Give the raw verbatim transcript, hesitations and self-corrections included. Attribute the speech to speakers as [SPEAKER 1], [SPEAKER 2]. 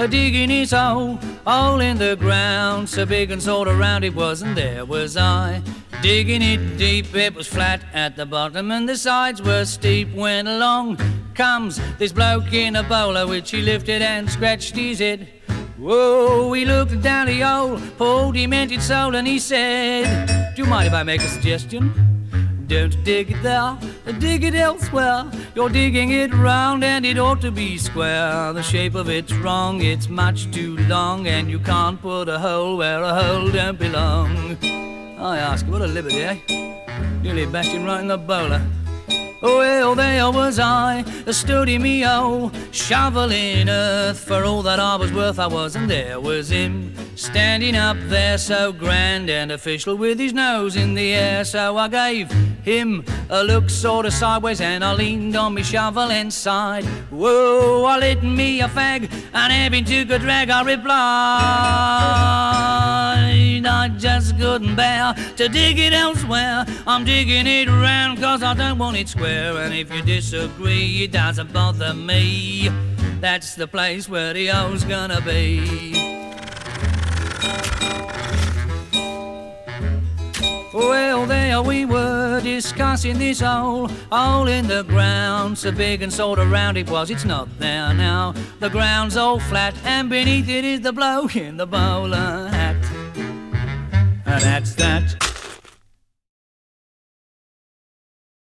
[SPEAKER 1] a digging his hole, hole in the ground, so big and sort of round it was, and there was I, digging it deep. It was flat at the bottom and the sides were steep. When along comes this bloke in a bowler, which he lifted and scratched his head. Whoa, he looked down the old poor demented soul and he said, do you mind if I make a suggestion? Don't dig it there, dig it elsewhere. You're digging it round and it ought to be square. The shape of it's wrong, it's much too long, and you can't put a hole where a hole don't belong. I ask, what a liberty, eh? Nearly bashed him right in the bowler. Oh, well, there was I, a sturdy me oh, shoveling earth for all that I was worth. I was, and there was him, standing up there so grand and official with his nose in the air. So I gave him a look sort of sideways and I leaned on me shovel and sighed. Whoa, I lit me a fag and having took a drag, I replied, I just couldn't bear to dig it elsewhere. I'm digging it round cause I don't want it square. And if you disagree, it doesn't bother me. That's the place where the hole's gonna be. Well, there we were discussing this hole, hole in the ground, so big and sort of round it was. It's not there now. The ground's all flat and beneath it is the bloke in the bowler hat. And that's that.